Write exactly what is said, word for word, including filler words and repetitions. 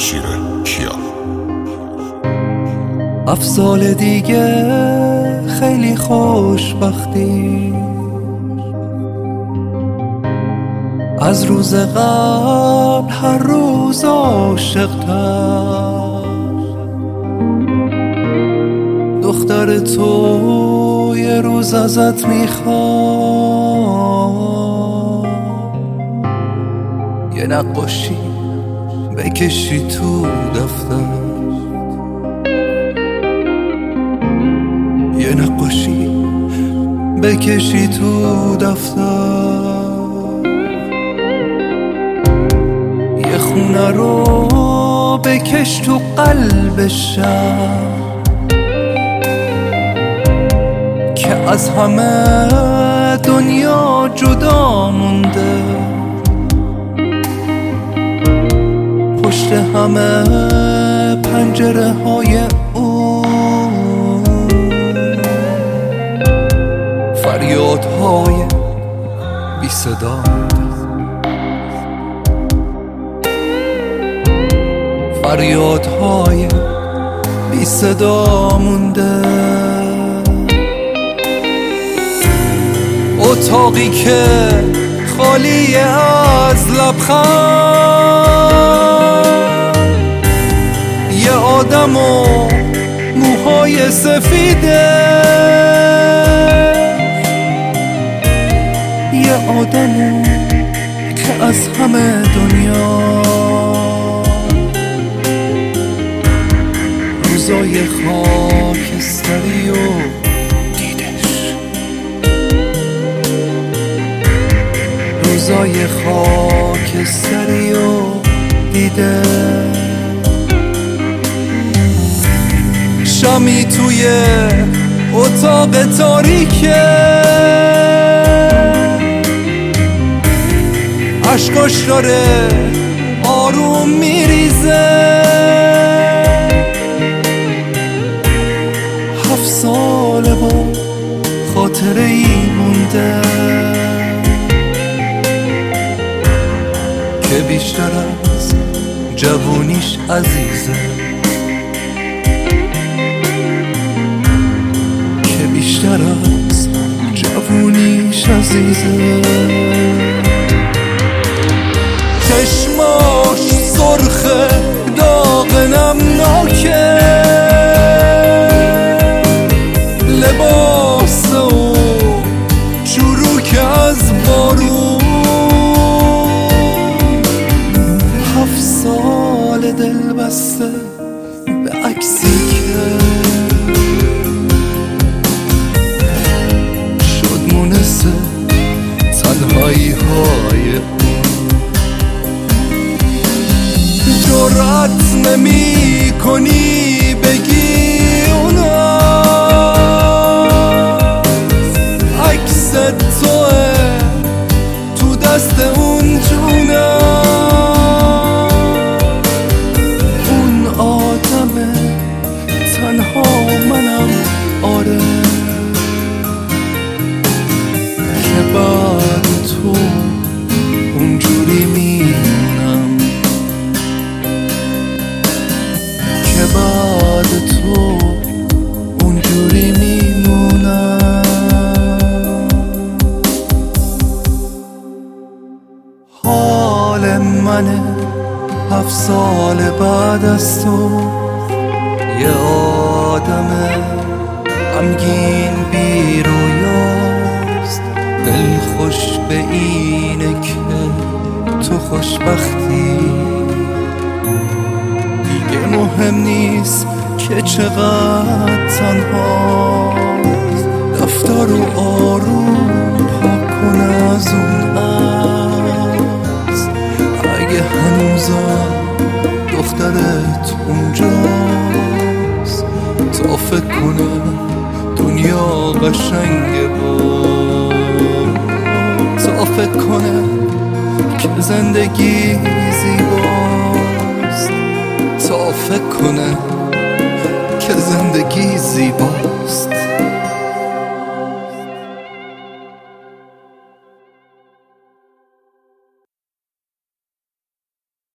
شیر کیا. هفت سال دیگه خیلی خوشبختی، از روز قبل هر روز عاشق‌تر. دختر تو یه روز ازت میخواد یه نقاشی بکشی تو دفتر، یه نقاشی بکشی تو دفتر. یه خونه رو بکش تو قلب شهر که از همه دنیا جدا مونده. پشت همه پنجره های اون فریادهای بی صدا، فریادهای بی صدا مونده. اتاقی که خالی از لبخند، یه آدم و موهای سفیده، یه آدم که از همه دنیا روزای خاکستری و دیدش، روزای خاکستری و دیده. شمی توی اتاق تاریکه، عشقاش داره آروم میریزه. هفت ساله با خاطره ای مونده که بیشتر از جوونیش عزیزه، که بیشتر از جوونیش عزیزه. چشماش سرخه داغ نمناکه، لباس و چروک از بارون. هفت سال دل بسته به عکسی که شد مونس تنهایی های جرأت نمی کنی بگی اونا عکس توه تو دست اون جونه. اون آدمه تنها منم، آره، که بعد تو اونجوری میمونم، که بعد تو اونجوری میمونم. حال منه هفت سال بعد از تو، یه آدم غمگین بی رویاست. دل خوش به اینه که تو خوشبختی، دیگه مهم نیست که چقدر تنهاست. دفتر رو آروم پاک کن از اون عکس، اگه هنوزم دخترت اونجاست. تا فکر کنه دنیا قشنگه با، تا فکر کنه که زندگی زیباست، تا فکر کنه که زندگی زیباست.